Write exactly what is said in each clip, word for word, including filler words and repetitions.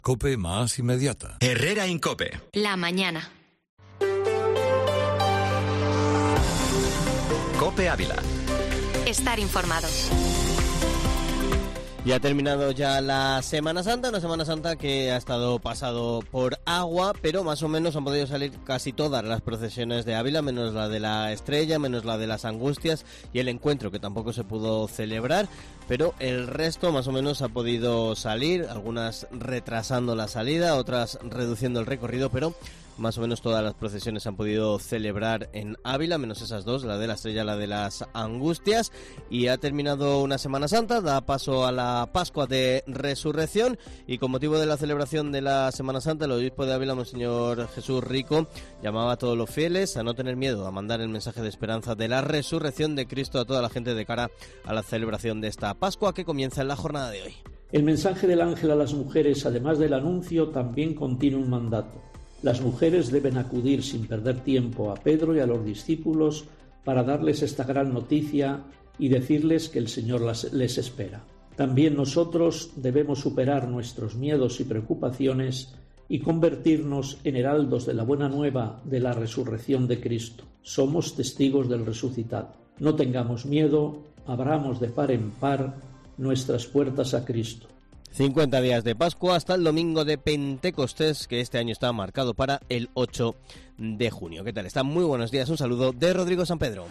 COPE más inmediata. Herrera Incope. La mañana. COPE Ávila. Estar informado. Ya ha terminado ya la Semana Santa, una Semana Santa que ha estado pasado por agua, pero más o menos han podido salir casi todas las procesiones de Ávila, menos la de la Estrella, menos la de las Angustias y el Encuentro, que tampoco se pudo celebrar, pero el resto más o menos ha podido salir, algunas retrasando la salida, otras reduciendo el recorrido, pero más o menos todas las procesiones han podido celebrar en Ávila, menos esas dos, la de la Estrella, la de las Angustias, y ha terminado una Semana Santa, da paso a la Pascua de Resurrección, y con motivo de la celebración de la Semana Santa, el obispo de Ávila, Monseñor Jesús Rico, llamaba a todos los fieles a no tener miedo, a mandar el mensaje de esperanza de la resurrección de Cristo a toda la gente de cara a la celebración de esta Pascua que comienza en la jornada de hoy. El mensaje del ángel a las mujeres, además del anuncio, también contiene un mandato. Las mujeres deben acudir sin perder tiempo a Pedro y a los discípulos para darles esta gran noticia y decirles que el Señor las, les espera. También nosotros debemos superar nuestros miedos y preocupaciones y convertirnos en heraldos de la buena nueva de la resurrección de Cristo. Somos testigos del resucitado. No tengamos miedo, abramos de par en par nuestras puertas a Cristo. cincuenta días de Pascua hasta el domingo de Pentecostés, que este año está marcado para el ocho de junio. ¿Qué tal? Están muy buenos días. Un saludo de Rodrigo San Pedro.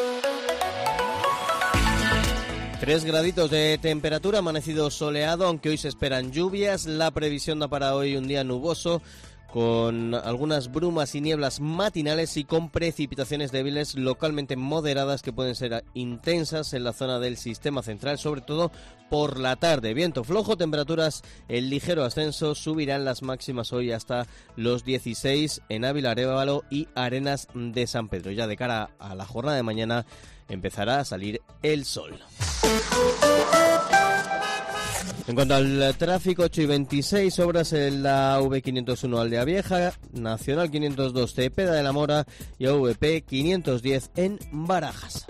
Tres graditos de temperatura, amanecido soleado, aunque hoy se esperan lluvias. La previsión da para hoy un día nuboso, con algunas brumas y nieblas matinales y con precipitaciones débiles localmente moderadas que pueden ser intensas en la zona del sistema central, sobre todo por la tarde. Viento flojo, temperaturas en ligero ascenso, subirán las máximas hoy hasta los dieciséis en Ávila, Arévalo y Arenas de San Pedro. Ya de cara a la jornada de mañana empezará a salir el sol. En cuanto al tráfico, ocho y veintiséis, obras en la A V quinientos uno Aldea Vieja, Nacional quinientos dos Cepeda de la Mora y A V P quinientos diez en Barajas.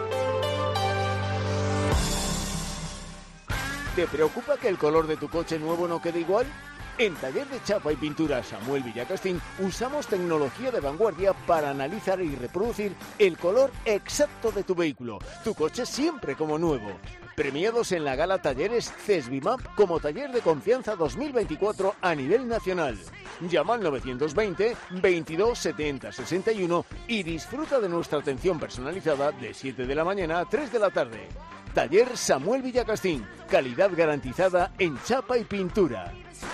¿Te preocupa que el color de tu coche nuevo no quede igual? En Taller de Chapa y Pintura Samuel Villacastín usamos tecnología de vanguardia para analizar y reproducir el color exacto de tu vehículo. Tu coche siempre como nuevo. Premiados en la gala Talleres CESBIMAP como Taller de Confianza dos mil veinticuatro a nivel nacional. Llama al novecientos veinte, veintidós, setenta, sesenta y uno y disfruta de nuestra atención personalizada de siete de la mañana a tres de la tarde. Taller Samuel Villacastín, calidad garantizada en chapa y pintura.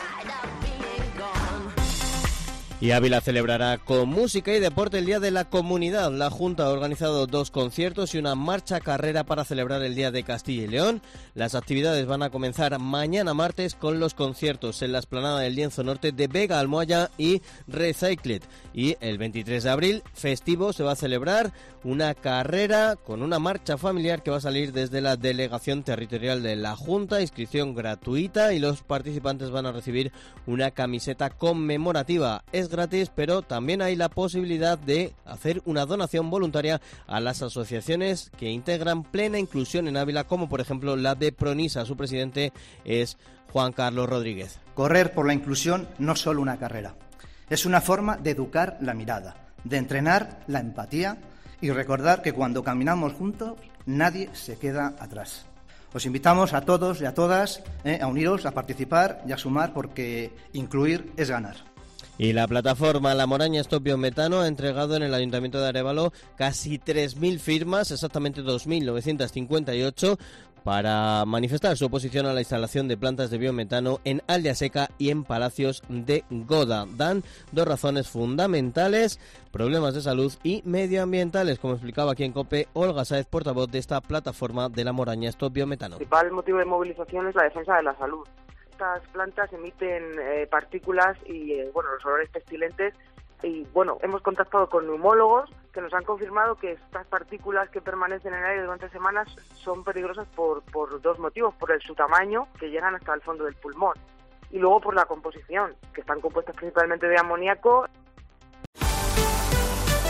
Y Ávila celebrará con música y deporte el Día de la Comunidad. La Junta ha organizado dos conciertos y una marcha carrera para celebrar el Día de Castilla y León. Las actividades van a comenzar mañana martes con los conciertos en la explanada del Lienzo Norte de Vega Almohaya y Recycled. Y el veintitrés de abril, festivo, se va a celebrar una carrera con una marcha familiar que va a salir desde la Delegación Territorial de la Junta, inscripción gratuita y los participantes van a recibir una camiseta conmemorativa. Es gratis, pero también hay la posibilidad de hacer una donación voluntaria a las asociaciones que integran plena inclusión en Ávila, como por ejemplo la de Pronisa. Su presidente es Juan Carlos Rodríguez. Correr por la inclusión no es solo una carrera, es una forma de educar la mirada, de entrenar la empatía y recordar que cuando caminamos juntos nadie se queda atrás. Os invitamos a todos y a todas eh, a uniros, a participar y a sumar, porque incluir es ganar. Y la plataforma La Moraña Stop Biometano ha entregado en el Ayuntamiento de Arévalo casi tres mil firmas, exactamente dos mil novecientas cincuenta y ocho, para manifestar su oposición a la instalación de plantas de biometano en Aldea Seca y en Palacios de Goda. Dan dos razones fundamentales: problemas de salud y medioambientales, como explicaba aquí en COPE Olga Sáez, portavoz de esta plataforma de La Moraña Stop Biometano. El principal motivo de movilización es la defensa de la salud. Estas plantas emiten eh, partículas y eh, bueno, los olores pestilentes, y bueno, hemos contactado con neumólogos que nos han confirmado que estas partículas que permanecen en el aire durante semanas son peligrosas por, por dos motivos: por el, su tamaño, que llegan hasta el fondo del pulmón, y luego por la composición, que están compuestas principalmente de amoníaco.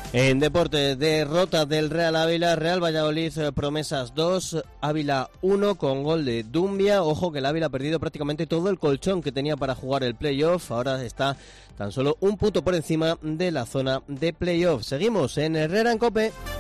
En deporte, derrota del Real Ávila, Real Valladolid promesas dos, Ávila uno con gol de Dumbia. Ojo que el Ávila ha perdido prácticamente todo el colchón que tenía para jugar el playoff, ahora está tan solo un punto por encima de la zona de playoff. Seguimos en Herrera en COPE.